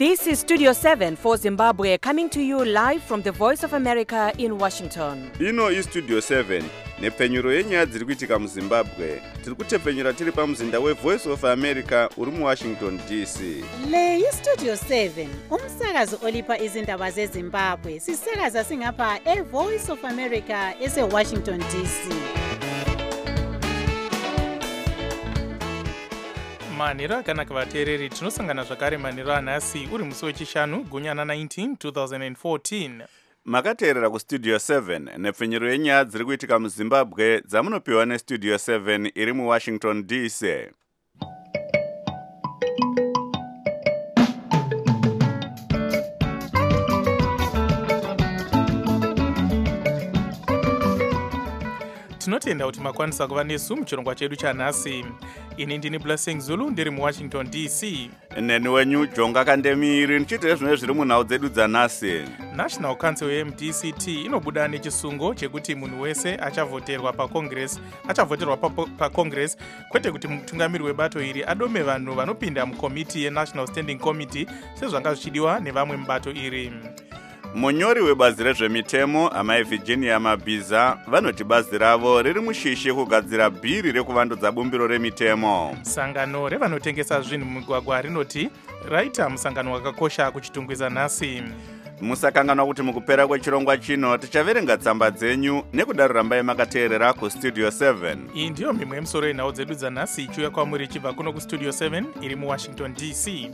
This is Studio 7 for Zimbabwe, coming to you live from the Voice of America in Washington. Ino is Studio 7, nepfenyuro yenyaya dziri kuitika muZimbabwe. Tiri kutepfenyura tiri pamuzinda weVoice of America uri muWashington DC. Le iStudio 7, umsakazo olipa izindaba zeZimbabwe. Sisakaza singapha eVoice of America eseWashington DC. manhero akanaka vateereri, tinosangana zvakare manhero anhasi uri musi wechishanu gunyana 19 2014. Makateerera kuStudio 7 nepfenyuro yenyaya dziri kuitika muZimbabwe dzamunopiwa neStudio 7 iri muWashington DC. Tinotenda kuti makwanisa kuva nesu muchirongwa chedu chanhasi. Ini ndini Blessing Zulu, ndiri muWashington DC. Neni wenyu Jonga Kandemiri, nichitire zvimwe zviri munhau dzedu dzanhasi. National Council yeMDCT inobuda nechisungo chekuti munhu wese achavhoterwa paCongress, kwete kuti mutungamiri webato iri adome vanhu vanopinda mukomiti yeNational Standing Committee sezvanga zvichidiwa nevamwe mubato iri. Munyori webazi rezvemitemo amai Virginia Mabhiza vanoti bazi ravo riri mushishi kugadzira bhiri rekuvandudza bumbiro remitemo. Sangano revanotengesa zvinhu mumigwagwa rinoti raita musangano wakakosha kuchitungwiza nhasi. Musakanganwa kuti mukupera kwechirongwa chino tichaverenga tsamba dzenyu nekudaro rambai makateerera kuStudio 7. Iyi ndiyo mimwe yemusoro yenhau dzedu dzanhasi ichiuya kwamuri ichibva kuno kuStudio 7 iri muWashington DC.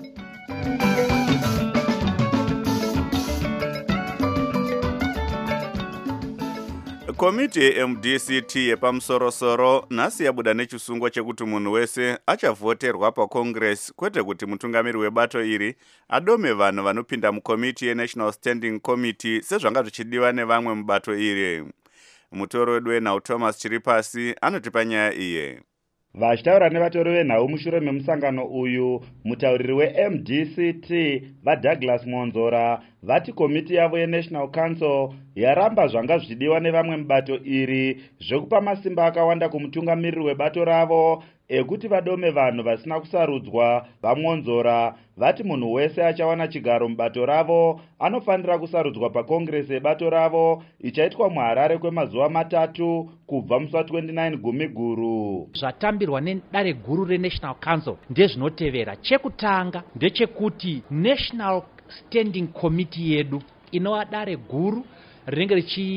Komiti yeMDCT yepamusorosoro nhasi yabuda nechisungo chekuti munhu wese achavhoterwa paCongress, kwete kuti mutungamiri webato iri adome vanhu vanopinda mukomiti yeNational Standing Committee sezvanga zvichidiwa nevamwe mubato iri. Mutori wedu wenhau Thomas Chiripasi anotipa nyaya iye. Vachitaura nevatori venhau mushure memusangano uyu, mutauriri weMDCT vaDouglas Monzora vati komiti yavo yeNational Council yaramba zvanga zvichidiwa nevamwe mubato iri zvekupa masimba akawanda kumutungamiriri webato ravo ekuti vadome vanhu vasina kusarudzwa. VaMonzora vati munhu wese achawana chigaro mubato ravo anofanira kusarudzwa paCongress yebato ravo ichaitwa muHarare kwemazuva 3 kubva musi wa29 Gumiguru. Zvatambirwa nedare guru reNational Council ndezvinotevera. Chekutanga ndechekuti National Standing Committee yedu inova dare guru rinenge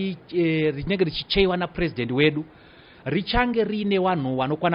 richicheiwa napresident wedu richange riine vanhu vanokwana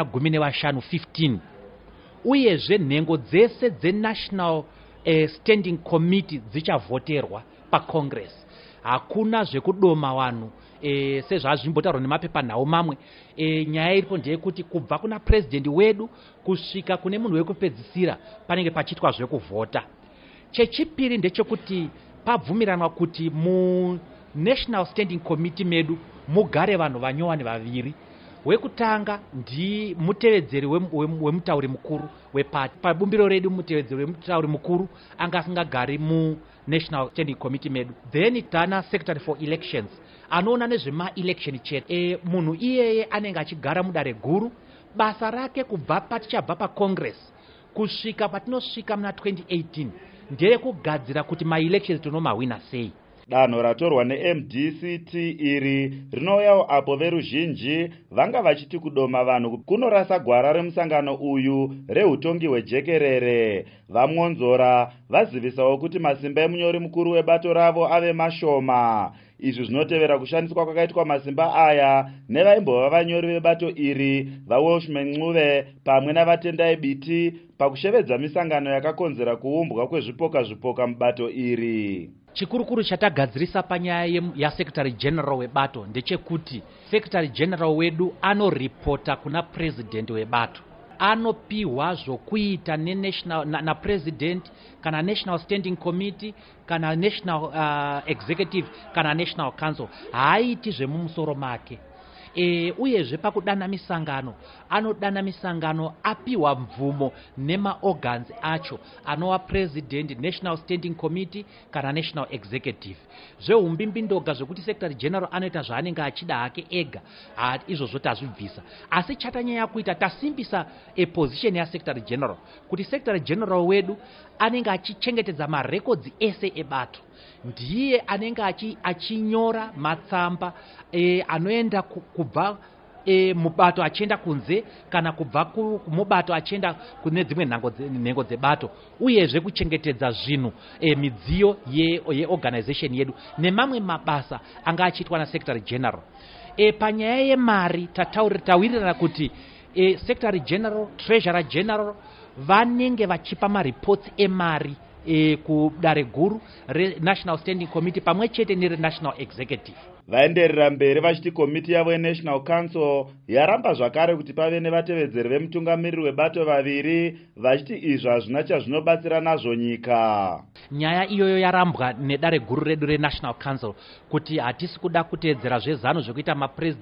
15 uyezve nhengo dzese dzeNational Standing Committee dzichavhoterwa paCongress. Hakuna zvekudoma vanhu sezvazvimbotaurwa nemapepanhau mamwe. Nyaya iripo ndeyekuti kubva kuna president wedu kusvika kune munhu wekupedzisira panenge pachiitwa zvekuvhota. Chechipiri ndechekuti pabvumiranwa kuti mu National Standing Committee medu mugare vanhu vanyowani vaviri. Wekutanga ndi mutevedzeri wemutauri mukuru wepati. Pabumbiro redu mutevedzeri wemutauri mukuru anga asingagari mu National Standing Committee medu. Then tana Secretary for Elections anoona nezvema-election chete. Munhu iyeye anenge achigara mudare guru. Basa rake kubva patichabva paCongress kusvika patinosvika muna 2018 ndere kugadzira kuti ma-elections tinomahwina sei. Danho ratorwa neMDCT iri rinouyawo apo veruzhinji vanga vachiti kudoma vanhu kunorasa gwara remusangano uyu reutongi hwejekerere. VaMonzora vazivisawo kuti masimba emunyori mukuru webato ravo ave mashoma. Izvi zvinotevera kushandiswa kwakaitwa masimba aya nevaimbova vanyori vebato iri vaWelshman Ncube pamwe navatendai Biti pakushevedza misangano yakakonzera kuumbwa kwezvipoka mubato iri. Chikurukuru chatagadzirisa panyaya yaSecretary General webato ndechekuti Secretary General wedu anoripota kuna President webato. Anopiwa zvokuita na President kana National Standing Committee kana National Executive kana National Council. Haiti zvemumusoro make. uyezve pakudana misangano anodana misangano apiwa mvumo nemaorgans acho anova president, national standing committee kana national executive. Zveumbimbi-ndoga zvekuti secretary general anoita zvaanenge achida hake ega, izvozvo tazvibvisa. Asi chatanyanya kuita tasimbisa position ya-secretary general kuti secretary general wedu anenge achichengetedza marekodzi ese ebato. Ndiye anenge achinyora matsamba anoenda kubva mubato achienda kunze kana kubva mubato achienda kune dzimwe nhengo dzebato, uyezve kuchengetedza zvinhu midziyo yeorganization yedu nemamwe mabasa anga achiitwa na-secretary general. Panyaya yemari tawirirana kuti secretary general, treasurer general vanenge vachipa mareports emari kudare guru re-national standing committee pamwe chete nere-national executive. Vaenderera mberi vachiti komiti yavo yeNational Council yaramba zvakare kuti pave nevatevedzeri vemutungamiriri webato vaviri, vachiti izvo hazvina chazvinobatsira nazvo nyika. Nyaya iyoyo yarambwa nedare guru redu reNational Council kuti hatisi kuda kuteedzera zvezano zvekuita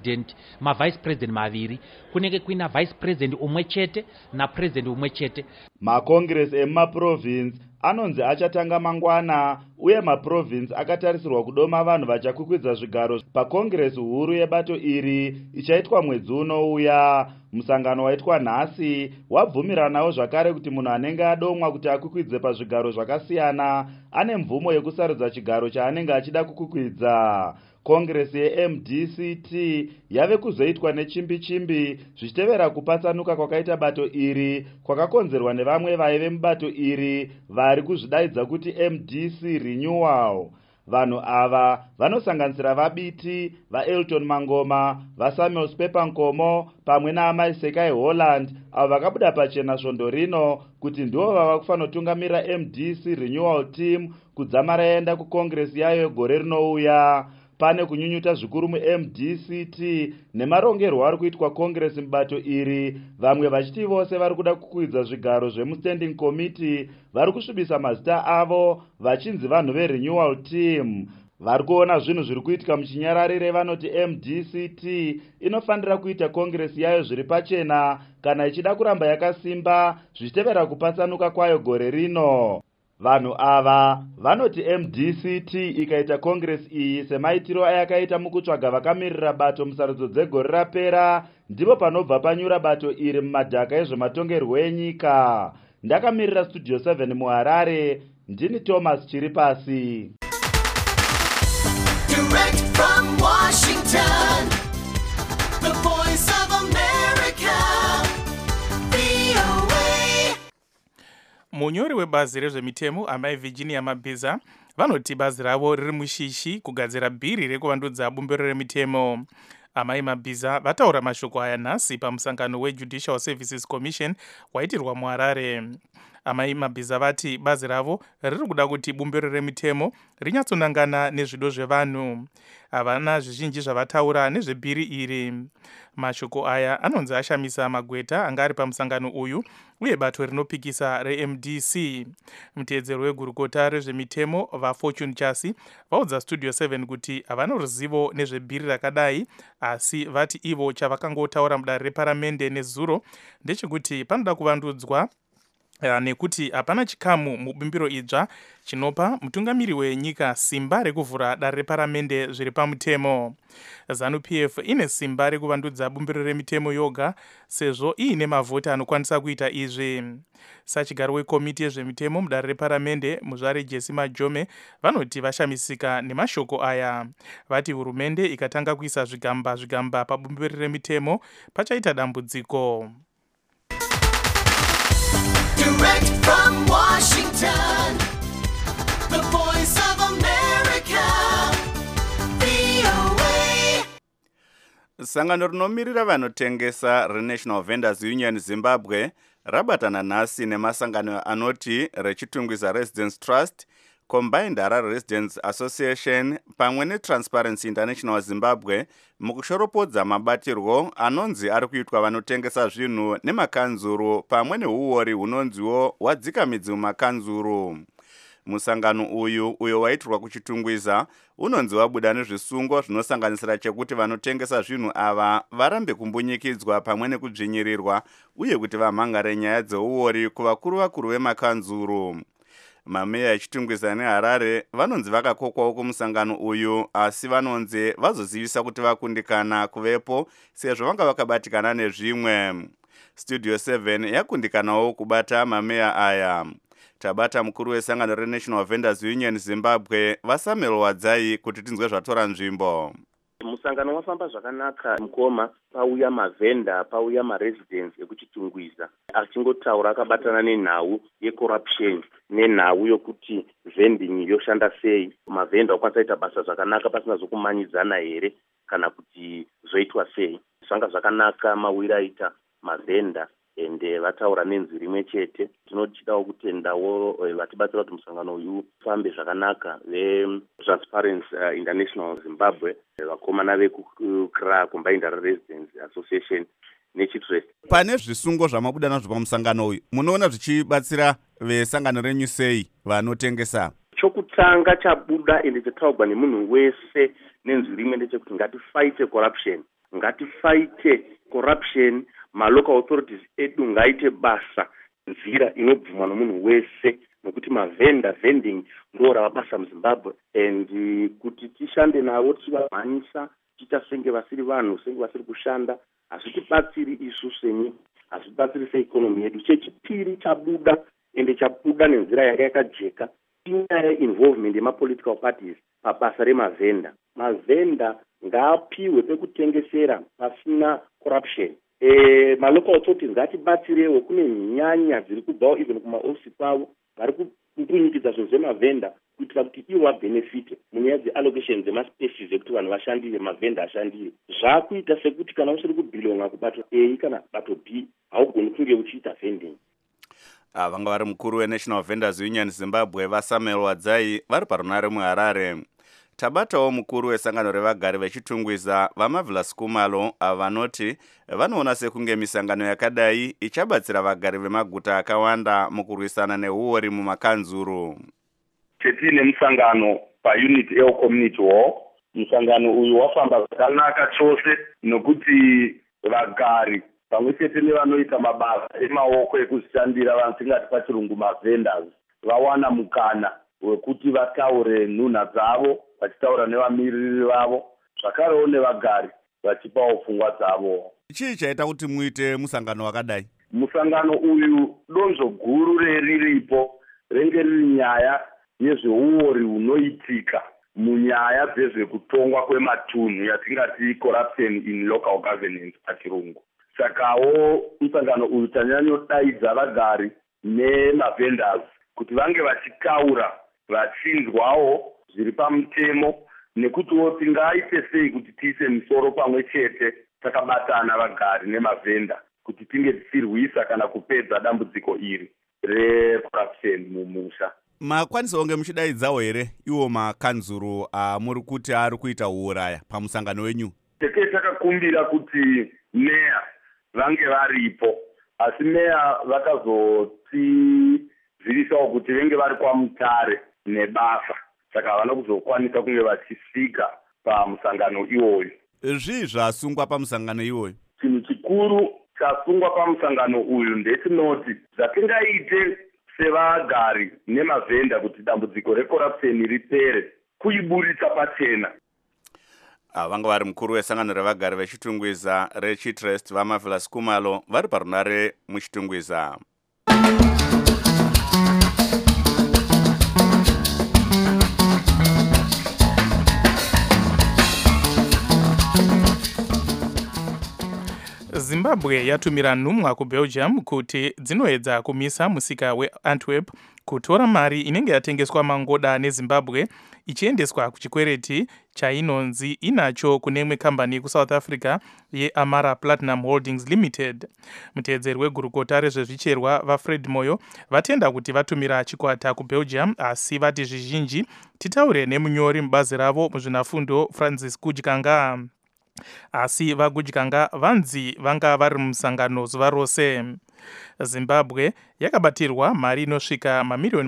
mavice president maviri, kunenge kuina vice president umwe chete napresident umwe chete. Makongresi emumaprovince anonzi achatanga mangwana, uye maprovince akatarisirwa kudoma vanhu vachakwikwidza zvigaro pakongresi huru yebato iri ichaitwa mwedzi unouya. Musangano waitwa nhasi wabvumiranawo zvakare kuti munhu anenge adomwa kuti akwikwidze pazvigaro zvakasiyana ane mvumo yekusarudza chigaro chaanenge achida kukwikwidza. Kongresi yeMDCT yave kuzoitwa nechimbi-chimbi zvichitevera kupatsanuka kwakaita bato iri kwakakonzerwa nevamwe vaive mubato iri vari kuzvidaidza kuti MDC Renewal. Vanhu ava vanosanganisira vabiti vaElton Mangoma, vaSamuel Spepankomo pamwe naAmai Sekai Holland, avo vakabuda pachena svondo rino kuti ndivo vava kufanotungamira MDC Renewal team kudzamara yaenda kukongresi yayo gore rinouya. Pane kunyunyuta zvikuru muMDCT nemarongerwo ari kuitwa kongresi mubato iri, vamwe vachiti vose vari kuda kukwidza zvigaro zvemustanding committee vari kusvibisa mazita avo vachinzi vanhu verenewal team. Vari kuona zvinhu zviri kuitika muchinyararire vanoti MDCT inofanira kuita kongresi yayo zviri pachena kana ichida kuramba yakasimba zvichitevera kupatsanuka kwayo gore rino. Vanhu ava vanoti MDCT ikaita kongresi iyi semaitiro ayakaita mukutsvaga vakamirira bato musarudzo dzegore rapera, ndipo panobva panyura bato iri mumadhaka ezvematongerwo enyika. Ndakamirira Studio 7 muHarare, ndini Thomas Chiripasi. Direct from Washington, the voice of America, VOA. Munyori webazi rezvemitemo amai Virginia Mabhiza vanoti bazi ravo riri mushishi kugadzira bhiri rekuvandudza bumbiro remitemo. Amai Mabhiza vataura mashoko aya nhasi pamusangano weJudicial Services Commission waitirwa muHarare. Amai Mabhiza vati bazi ravo riri kuda kuti bumbiro remitemo rinyatsonangana nezvido zvevanhu. Havana zvizhinji zvavataura nezvebhiri iri. Mashoko aya anonzi ashamisa magweta anga ari pamusangano uyu uye bato rinopikisa reMDC. Muteedzeri wegurukota rezvemitemo vaFortune Chasi vaudza Studio 7 kuti havana ruzivo nezvebhiri rakadai, asi vati ivo chavakangotaura mudare reparamende nezuro ndechekuti panoda kuvandudzwa nekuti hapana chikamu mubumbiro idzva chinopa mutungamiri wenyika simba rekuvhura dare reparamende zviri pamutemo. ZANU-PF ine simba rekuvandudza bumbiro remitemo yoga sezvo iine mavhoti anokwanisa kuita izvi. Sachigaro wekomiti yezvemitemo mudare reparamende muzvare Jesse Majome vanoti vashamisika nemashoko aya. Vati hurumende ikatanga kuisa zvigamba pabumbiro remitemo pachaita dambudziko. Direct from Washington, the voice of America, VOA. Sangano rinomirira vanotengesa reNational Vendors Union Zimbabwe rabatana nhasi nemasangano anoti rechitungwiza Residence Trust, Combined Harare Residents Association pamwe neTransparency International Zimbabwe mukushoropodza mabatirwo anonzi ari kuitwa vanotengesa zvinhu nemakanzuru pamwe neuori hunonziwo wadzika midzi mumakanzuru. Musangano uyo waitirwa kuchitungwiza unonzi wabuda nezvisungo zvinosanganisira chekuti vanotengesa zvinhu ava varambe kumbunyikidzwa pamwe nekudzvinyirirwa uye kuti vamhangare nyaya dzeuori kuvakuru vemakanzuru. Mameya echitungwiza neHarare vanonzi vakakokwawo kumusangano uyu, asi vanonzi vazozivisa kuti vakundikana kuvepo sezvo vanga vakabatikana nezvimwe. Studio 7 yakundikanawo kubata mameya aya. Tabata mukuru wesangano reNational Vendors Union Zimbabwe vaSamuel Wadzai kuti tinzwe zvatora nzvimbo. Musangano wafamba zvakanaka mukoma, pauya mavhenda, pauya maresidents ekuchitungwiza achingotaura akabatana nenhau yecorruption nenhau yokuti vending yoshanda sei, mavhenda okwanisa kuita basa zvakanaka pasina zokumanyidzana here kana kuti zvoitwa sei. Zvanga zvakanaka mawira aita mavhenda ende vataura nenzwi rimwe chete. Tinochidawo kutendawo vatibatsira kuti musangano uyu ufambe zvakanaka veTransparency International Zimbabwe, vakomana vekukra Combined Residents Association nechitrust. Pane zvisungo zvamabuda nazvo pamusangano uyu, munoona zvichibatsira vesangano renyu sei vanotengesa? Chokutanga chabuda ende chataurwa nemunhu wese nenzwi rimwe ndechekuti ngatifaite corruption. Ma-local authorities edu ngaite basa nzira inobvumwa nomunhu wese, nokuti vending ndo rava basa muZimbabwe, and kuti tishande navo tichivamhanyisa ticha senge vasiri vanhu, senge vasiri kushanda, hazvitibatsiri isu senyika, hazvitibatsiri seikonomi yedu. Chechipiri chabuda ende chabuda nenzira yanga yakajeka inyaya ye-involvement yema-political parties pabasa remavhenda. Mavhenda ngaapiwe pekutengesera pasina corruption. Ma-local authorities ngatibatsirewo, kune nyanya dziri kubvawo even kumaofisi kwavo vari kupunyikidza zvinhu zvemavhenda kuitira kuti ivo vabhenefite munyaya dzeallocation dzemaspecies ekuti vanhu vashandire, mavhenda ashandire. Zvakuita sekuti kana usiri kubhilonga kubato A kana bato B haugoni kunge uchiita vending. Vanga vari mukuru weNational Vendors Union Zimbabwe vaSamuel Wadzai vari parunare muHarare. Tabatawo mukuru wesangano revagari vechitungwiza vaMarvelous Kumalo vanoti vanoona sekunge misangano yakadai ichabatsira vagari vemaguta akawanda mukurwisana neuori mumakanzuru. Tetine musangano paunit community hall, musangano uyu wafamba zvakanaka chose nokuti vagari pamwe chete nevanoita mabasa emaoko ekuzvishandira vanosingati pachirungu mavendors vawana mukana wekuti vataure nhunha dzavo vachitaura nevamiriri vavo, zvakarewo nevagari vachipawo pfungwa dzavo. Chii chaita kuti muite musangano wakadai? Musangano uyu donzvo guru riripo renge riri nyaya yezveuori hunoitika munyaya dzezvekutongwa kwematunhu yatingati corruption in local governance pachirungu. Sakawo musangano uyu tanyanyodaidzwa vagari nemavendors kuti vange vachitaura vachinzwawo zviri pamutemo, nekutiwo tingaite sei kuti tiise misoro pamwe chete takabatana vagari nemavhenda kuti tinge tichirwisa kana kupedza dambudziko iri recorruption mumusha. Makwanisa kunge muchidaidzawo here iwo makanzuru muri kuti ari kuita uuraya pamusangano wenyu? Teke takakumbira kuti meya vange varipo, asi meya vakazotizivisawo kuti venge vari kwaMutare nebasa, saka havana kuzokwanisa kunge vachisvika pamusangano iwoyu. Zvii zvasungwa pamusangano iwoyu? Chinhu chikuru chasungwa pamusangano uyu ndetinoti zvatingaite sevagari nemavhenda kuti dambudziko recorruption ripere, kuiburitsa pachena. Vanga vari mukuru wesangano revagari vechitungwiza rechitrust vaMarvelous Kumalo vari parunare muchitungwiza. Zimbabwe yatumira nhumwa kuBelgium kuti dzinoedza kumisa musika weAntwerp kutora mari inenge yatengeswa mangoda neZimbabwe ichiendeswa kuchikwereti chainonzi inacho kune imwe kambani kuSouth Africa yeAmara Platinum Holdings Limited. Muteedzeri wegurukota rezvezvicherwa vaFred Moyo vatenda kuti vatumira chikwata kuBelgium, asi vati zvizhinji titaure nemunyori mubazi ravo muzvinafundo Francis Gudyanga. Asi vaGudyanga vanzi vanga vari musangano zuva rose. Zimbabwe yakabatirwa mari inosvika mamiliyoni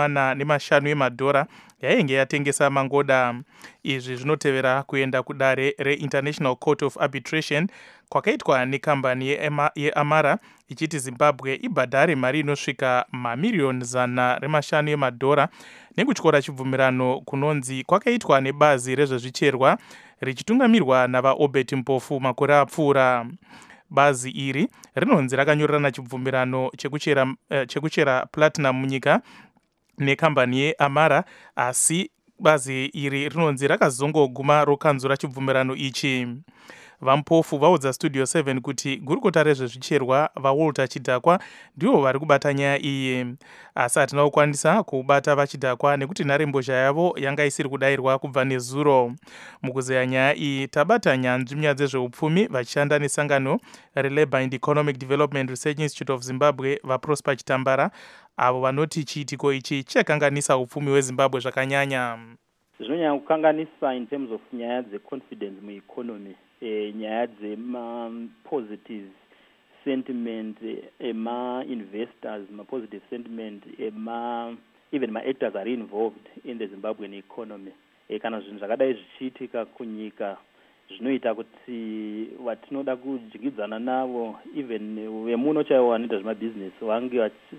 45 emadhora yainge yatengesa mangoda. Izvi zvinotevera kuenda kudare reInternational Court of Arbitration kwakaitwa nekambani yeAmara ichiti Zimbabwe ibhadhare mari inosvika mamiliyoni 100 emadhora nekutyora chibvumirano kunonzi kwakaitwa nebazi rezvezvicherwa richitungamirwa navaObert Mpofu makore apfuura. Bazi iri rinonzi rakanyorerana chibvumirano chekuchera platinum munyika nekambani yeAmara, asi bazi iri rinonzi rakazongoguma rokanzura chibvumirano ichi. VaMpofu vaudza Studio 7 kuti gurukota rezvezvicherwa vaWalter Chidhakwa ndivo vari kubata nyaya iyi, asi hatina kukwanisa kubata vaChidhakwa nekuti nharembozha yavo yanga isiri kudayirwa kubva nezuro. Mukuzeya nyaya iyi tabata nyanzvi munyaya dzezveupfumi vachishanda nesangano reLabour and Economic Development Research Institute of Zimbabwe vaProsper Chitambara, avo vanoti chiitiko ichi chakanganisa upfumi hweZimbabwe zvakanyanya. Zvinonyanya kukanganisa in terms of nyaya dzeconfidence mueconomy, nyaya dzema-positive sentiment ema-investors, ma-positive sentiment even ma-actors are involved in the Zimbabwean economy. Kana zvinhu zvakadai zvichiitika kunyika zvinoita kuti vatinoda kudyidzana navo even vemuno chaivo vanoita zvemabhizinesi vange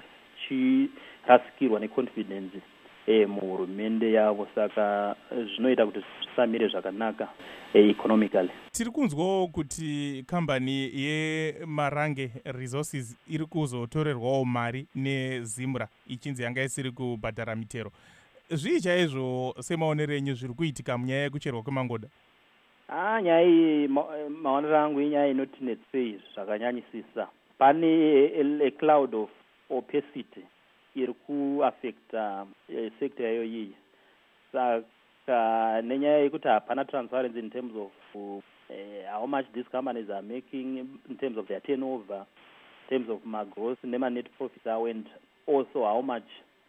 vachirasikirwa neconfidence muhurumende yavo, saka zvinoita kuti zvisamire zvakanaka economically. Tiri kunzwawo kuti kambani yeMarange Resources iri kuzotorerwawo mari neZimra ichinzi yanga isiri kubhadhara mitero. Zvii chaizvo semaonero enyu zviri kuitika munyaya yekucherwa kwemangoda? Nyaya iyi maonero angu inyaya inotinetsei zvakanyanyisisa. Pane a cloud of opacity iri kuaffecta sector yayo iyi. Saka nenyaya yekuti hapana transparency in terms of how much these companies are making in terms of their turnover, in terms of gross net profits, and also how much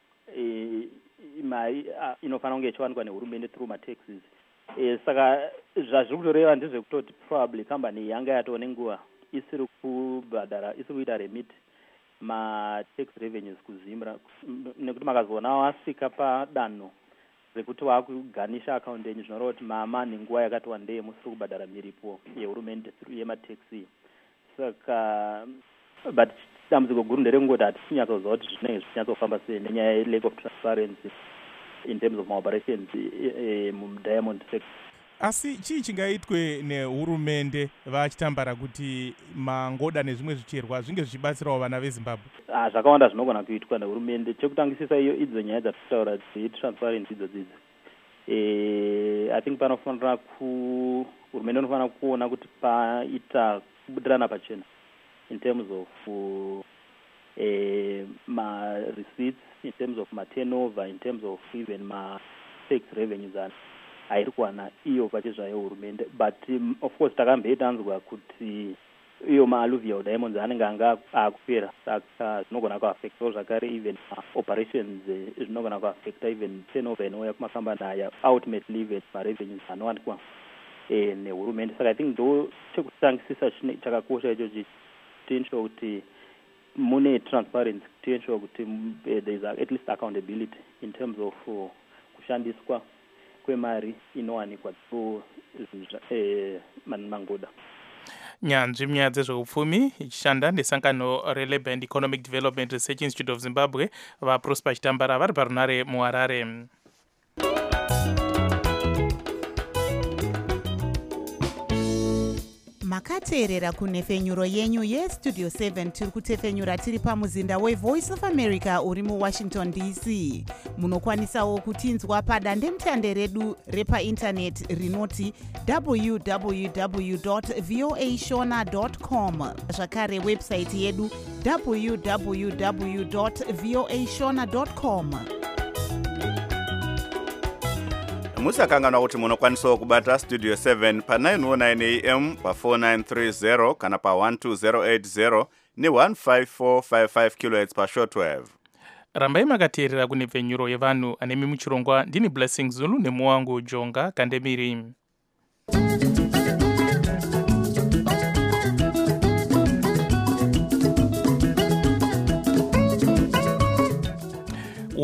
inofanira kunge ichiwanikwa nehurumende through ma-taxes. Saka zvazviri kutoreva ndezvekutoti probably company yanga yatone nguva isiri kubhadhara, isiri kuita remit ma-tax revenues kuZimra, nekuti makazoona wasvika padanho rekuti wakuganisha account yenyu zvinoreva kuti mama nenguva yakati wandei musiri kubhadhara miripo yehurumende yemataxi. Saka but dambudziko guru nderengoti hatichinyatsoziva kuti zvinenge zvichinyatsoifamba sei nenyaya ye-lack of transparency in terms of ma-operations mudiamond sector. Asi chii chingaitwe nehurumende vaChitambara kuti mangoda nezvimwe zvicherwa zvinge zvichibatsirawo vana veZimbabwe? Zvakawanda zvinogona kuitwa nehurumende. Chekutangisisa iyo idzo nyaya dzatitaura dzetransparency idzodzidzo. I think panofanira hurumende inofanira kuona kuti paita kubudirana pachena in terms of ma-receipts, in terms of ma-turnover, in terms of even ma-tax revenues hairi kuwana iyo pachezvayo hurumende. But of course takamboitanzwa kuti iyo ma-alluvial diamonds anenge anga akupera, saka zvinogona kuaffectawo zvakare even operations zvinogona kuaffecta even turnover inouya kumakambani aya, ultimately even ma-revenues anowanikwa nehurumende. Saka I think ndo chekutangisisa chakakosha ichochi, tiensure kuti mune transparency, tiensure kuti there is at least accountability in terms of kushandiswa kwemari inowanikwa through mangoda. Nyanzvi munyaya dzezveupfumi ichishanda nesangano reLabour and Economic Development Research Institute of Zimbabwe vaProsper Chitambara vari parunare muHarare. makateerera kunhefenyuro yenyu yestudio 7 tiri kutefenyura tiri pamuzinda weVoice of America uri muWashington DC. Munokwanisawo kutinzwa padandemutande redu repaindaneti rinoti www.voashona.com, zvakare website yedu www.voashona.com. musakanganwa kuti munokwanisawo kubata studio 7 pa909 am pa4930 kana pa12080 ne15455 kHz pashortwave. Rambai makateerera kunhefenyuro yevanhu anemi muchirongwa. Ndini Blessing Zulu nemuwangu Jonga Kandemiri.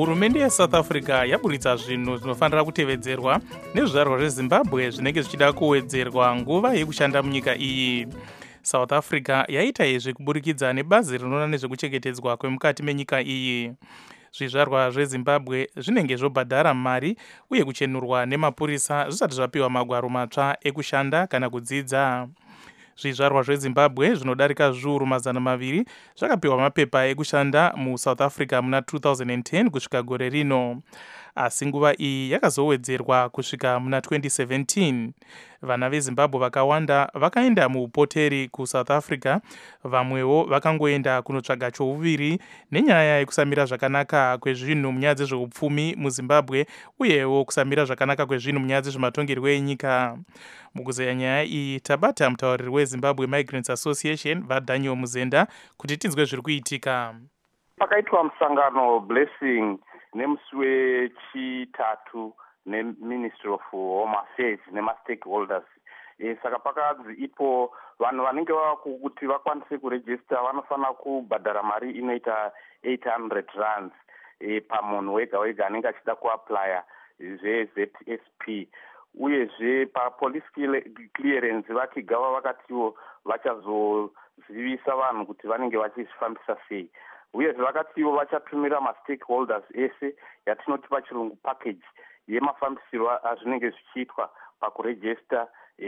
hurumende yesouth africa yaburitsa zvinhu zvinofanira kutevedzerwa nezvizvarwa zvezimbabwe zvinenge zvichida kuwedzerwa nguva yekushanda munyika iyi. South Africa yaita izvi kuburikidza nebazi rinoona nezvekuchengetedzwa kwemukati menyika iyi. Zvizvarwa zvezimbabwe zvinenge zvobhadhara mari uye kuchenurwa nemapurisa zvisati zvapiwa magwaro matsva ekushanda kana kudzidza. Zvizvarwa zvezimbabwe zvinodarika zviuru 200 zvakapiwa mapepa ekushanda muSouth Africa muna 2010 kusvika gore rino, asi nguva iyi yakazowedzerwa kusvika muna 2017. Vana vezimbabwe vakawanda vakaenda muupoteri kuSouth Africa, vamwewo vakangoenda kunotsvaga chouviri nenyaya yekusamira zvakanaka kwezvinhu munyaya dzezveupfumi muzimbabwe uyewo kusamira zvakanaka kwezvinhu munyaya dzezvematongerwo enyika. Mukuzeya nyaya iyi tabata mutauriri weZimbabwe Migrants Association vaDaniel Muzenda kuti tinzwe zviri kuitika. Pakaitwa musangano blessing nemusi wechitatu neMinistry of Home Affairs nemastakeholders. Saka pakanzi ipo vanhu vanenge kuti vakwanise kuregister vanofanira kubhadhara mari inoita 800 rands pamunhu wega wega anenge achida kuaplya zveZSP. Uyezve papolice clearance vakigava vakatiwo vachazozivisa vanhu kuti vanenge vachizvifambisa sei. Uyezve vakatiwo vachatumira mastakeholders ese yatinoti pachirungu package yemafambisiro azvinenge zvichiitwa pakuregister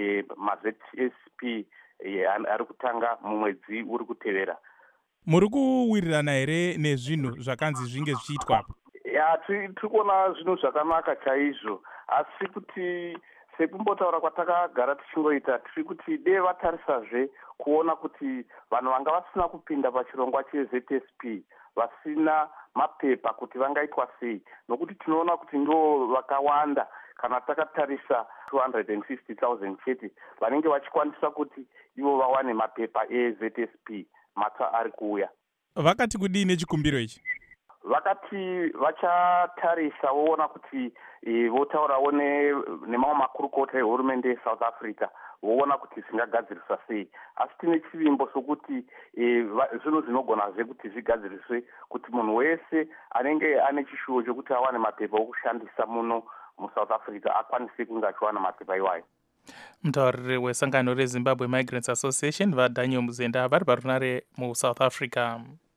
maZSP ari kutanga mumwedzi uri kutevera. Muri kuwirirana here nezvinhu zvakanzi zvinge zvichiitwa apa? Tiri kuona zvinhu zvakanaka chaizvo, asi kuti sekumbotaura kwatakagara tichingoita tiri kuti dei vatarisazve kuona kuti vanhu vanga vasina kupinda pachirongwa cheZSP vasina mapepa kuti vangaitwa sei, nokuti tinoona kuti ndo vakawanda kana takatarisa 250,000 chete vanenge vachikwanisa kuti ivo vawane mapepa eZSP matsva ari kuuya. Vakati kudii nechikumbiro ichi? Vakati vachatarisa voona kuti votaurawo nemamwe makurukota ehurumende yeSouth Africa voona kuti zvingagadziriswa sei, asi tine chivimbo sokuti zvinhu zvinogonazve kuti zvigadziriswe kuti munhu wese anenge ane chishuwo chokuti awane mapepa okushandisa muno muSouth Africa akwanise kunge achiwana mapepa iwayo. Mutauriri wesangano reZimbabwe Migrants Association vaDaniel Muzenda vari parunare muSouth Africa.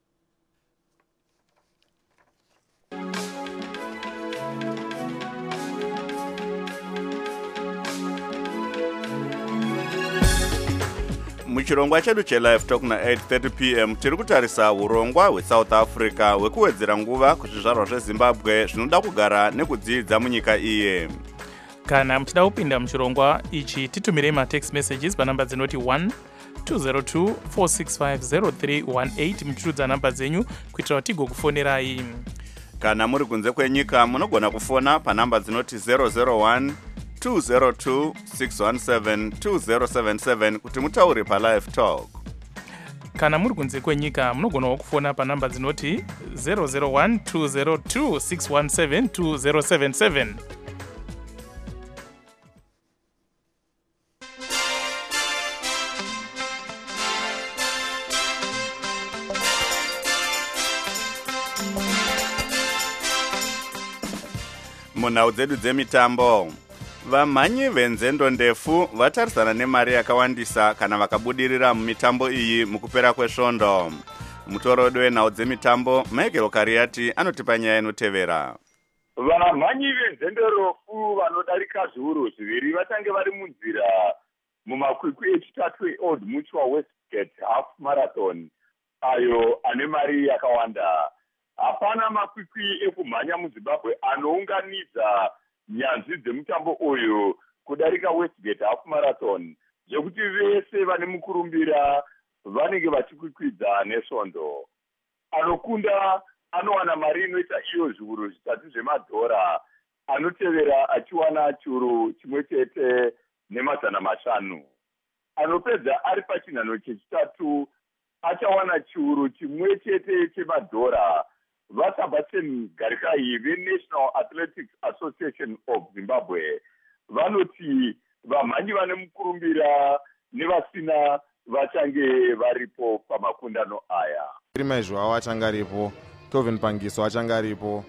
Muchirongwa chedu chelive talk na8:30 p.m. tiri kutarisa urongwa hweSouth Africa hwekuwedzera nguva kuzvizvarwa zveZimbabwe zvinoda kugara nekudzidza munyika iye. Kana muchida kupinda muchirongwa ichi titumirei matext messages panamba dzinoti 1-202-465-0318 muchirudza namba dzenyu kuitira kuti tigokufonerai. Kana muri kunze kwenyika munogona kufona panamba dzinoti 001-202-617-2077 kuti mutaure palive talk. Kana muri kunze kwenyika munogonawo kufona panamba dzinoti 001-202-617-2077. Munhau dzedu dzemitambo, vamhanyi venzendo ndefu vatarisana nemari yakawandisa kana vakabudirira mumitambo iyi mukupera kwesvondo. Mutorodi wenhau dzemitambo Michael Kariati anotipa nyaya inotevera. Vamhanyi venzendo refu vanodarika zviuru zviviri vachange vari munzira mumakwikwi echitatu eOld Mutual Westgate Half Marathon ayo ane mari yakawanda. Hapana makwikwi ekumhanya muZimbabwe anounganidza nyanzvi dzemutambo uyu kudarika Westgate Half Marathon, zvekuti vese vane mukurumbira vanenge vachikwikwidza nesvondo. Anokunda anowana mari inoita iyo zviuru 3 zvemadhora, anotevera achiwana chiuru chimwe chete ne500. Anopedza ari pachinhano chechitatu achawana chiuru chimwe chete chemadhora. VaSebastian Garikai veNational Athletics Association of Zimbabwe vanoti vamhanyi vane mukurumbira nevasina vachange varipo pamakundano aya. Maizvwawo achanga aripo, Kelvin Pangiso achanga aripo,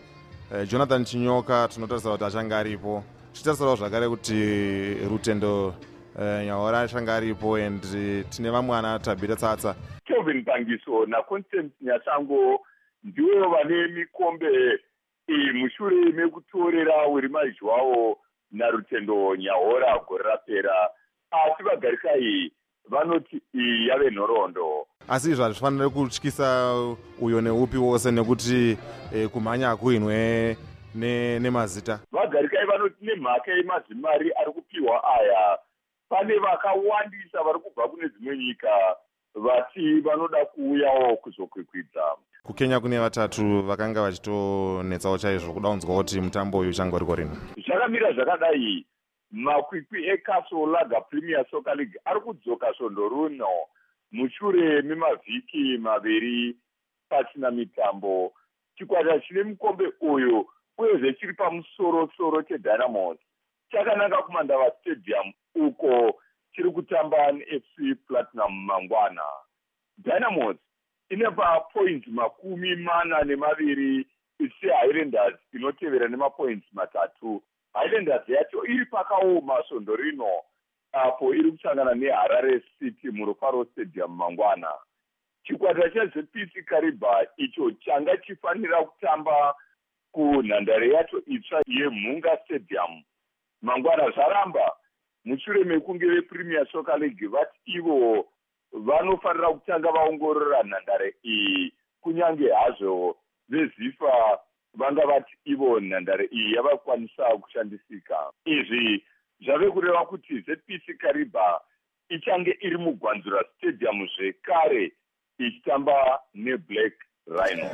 Jonathan Chinyoka tinotarisira kuti achange aripo. Tichitarisirawo zvakare kuti Rutendo Nyaora achange aripo, and tine vamwe ana Tabita Tsatsa. Kelvin Pangiso naConstant Nyasango ndivo vane mikombe mushure mekutorera Wirimai Joao naRutendo Nyaora gore rapera. Asi vagarikai vanoti yave nhoroondo. Asi izvo hazvifaniri kutyisa uyo neupi wose nekuti kumhanya hakuinwe nemazita. Vagarikai vanoti nemhaka yemazimari ari kupiwa aya, pane vakawandisa vari kubva kune dzimwe nyika vati vanoda kuuyawo kuzokwikwidza. Kukenya kune vatatu vakanga vachitonetsawo chaizvo kuda kunzwa kuti mutambo uyu uchangoriko rini. Zvakamira zvakadai, makwikwi eCastle Lager Premier Soccer League ari kudzoka svondo runo mushure memavhiki maviri pasina mitambo. Chikwata chine mukombe uyu uyezve chiri pamusoro-soro cheDynamos chakananga kuMandava Stadium uko chiri kutamba neFC Platinum mangwana. Dynamos ine papoints 42 seHighlanders inotevera nemapoints 3. Highlanders yacho iri pakaoma svondo rino apo iri kusangana neHarare City muRufaro Stadium mangwana. Chikwata cheZPC Kariba icho changa chifanira kutamba kunhandare yacho itsva yeMhunga Stadium mangwana zvaramba mushure mekunge vePremier Soccer League vati ivo vanofanira kutanga vaongorora nhandare iyi, kunyange hazvo veZIFA vanga vati ivo nhandare iyi yavakwanisa kushandisika. Izvi zvave kureva kuti ZPC Kariba ichange iri mugwanzura Stadium zvekare ichitamba neBlack Rhino.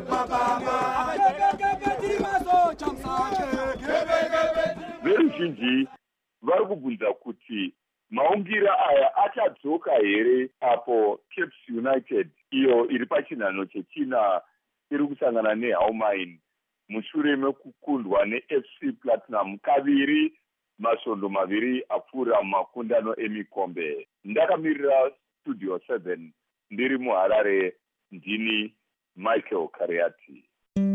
Veruzhinji vari kubvunza kuti maungira aya achadzoka here apo Caps United iyo iri pachinhano chechina iri kusangana neHalmain mushure mekukundwa neFC Platinum kaviri masvondo maviri apfuura mumakundano emikombe. Ndakamirira Studio 7 ndiri muHarare, ndini Michael Kariati.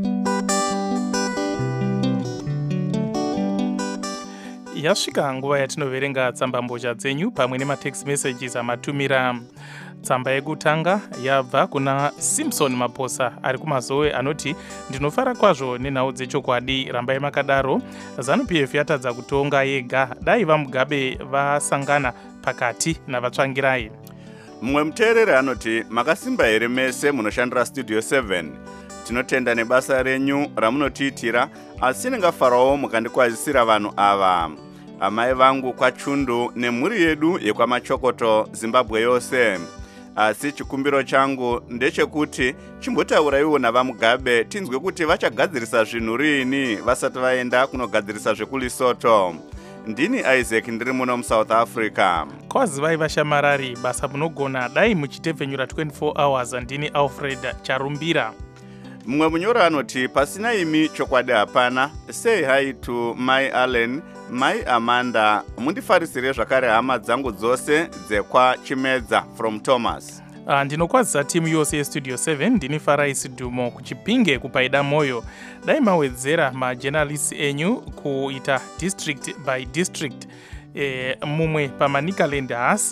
Yasvika nguva yatinoverenga tsambambozha dzenyu pamwe nematext messages amatumira. Tsamba yekutanga yabva kuna Simpson Maposa ari kumazowe anoti ndinofara kwazvo nenhau dzechokwadi, rambai makadaro. ZANU-PF yatadza kutonga yega, dai vaMugabe vasangana pakati navatsvangirai. Mumwe muteereri anoti makasimba here mese munoshandira Studio 7. Tinotenda nebasa renyu ramunotiitira, asi ndingafarawo mukandikwazisira vanhu ava. Amai vangu kwaChundu nemhuri yedu yekwamachokoto Zimbabwe yose. Asi chikumbiro changu ndechekuti chimbotauraiwo navaMugabe tinzwe kuti vachagadzirisa zvinhu rini vasati vaenda kunogadzirisa zvekuLesotho. Ndini Isaac ndiri muno muSouth Africa. Kwazivai vashamarari, basa munogona dai muchitepfenyura 24 hours. Ndini Alfred Charumbira. Mumwe munyora anoti pasina imi chokwadi hapana. Say hi to Mai Allen, Mai Amanda, mundifarisire zvakare hama dzangu dzose dzekwaChimedza from Thomas. Ndinokwazisa timu yose yeStudio 7. ndini Farais Dumo kuChipinge kupaida moyo. Dai mawedzera majournalists enyu kuita district by district. Mumwe pamaNicaland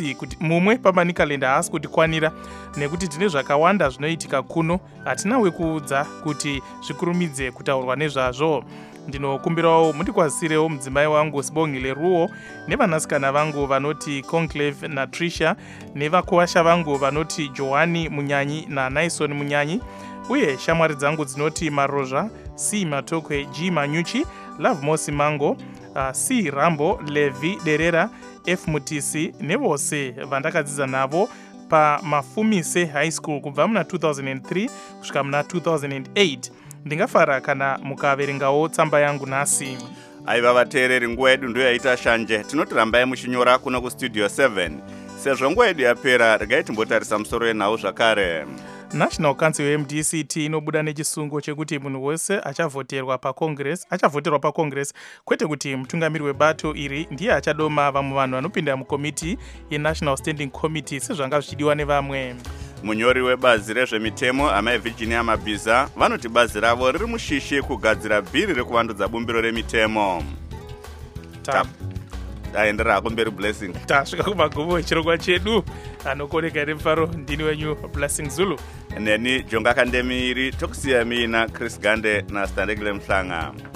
haasi kuti kwanira, nekuti tine zvakawanda zvinoitika kuno, hatina wekuudza kuti zvikurumidze kutaurwa nezvazvo. Ndinokumbirawo mundikwazisirewo mudzimai wangu Sibongile Ruo, nevanasikana vangu vanoti Conclave naTrisha, nevakuwasha vangu vanoti Joani Munyanyi naNaison Munyanyi, uye shamwari dzangu dzinoti Marozha, C Matokwe, G Manyuchi, Love Mosi Mango, C Rambo, Levi Derera, F Mutisi, nevose vandakadzidza navo paMafumise High School kubva muna 2003 kusvika muna 2008. Ndingafara kana mukaverengawo tsamba yangu nhasi. Aiva vateereri, nguva yedu ndiyo yaita shanje. Tinoti rambai muchinyora kuno kuStudio 7. Sezvo nguva yedu yapera, regai timbotarisa musoro yenhau zvakare. National Council yeMDCT inobuda nechisungo chekuti munhu wese achavhoterwa paCongress, kwete kuti mutungamiri webato iri ndiye achadoma vamwe vanhu vanopinda mukomiti yeNational Standing Committee sezvanga zvichidiwa nevamwe. munyori webazi rezvemitemo amai Virginia Mabhiza vanoti bazi ravo riri mushishi kugadzira bhiri rekuvandudza bumbiro remitemo. Taendera hako mberi Blessing. Tasvika kumagumo echirongwa chedu anokoneka nemufaro. Ndini wenyu Blessing Zulu. Neni Jonga Kandemiri, tokusiya mina Chris Gande naStandekile Mhlanga.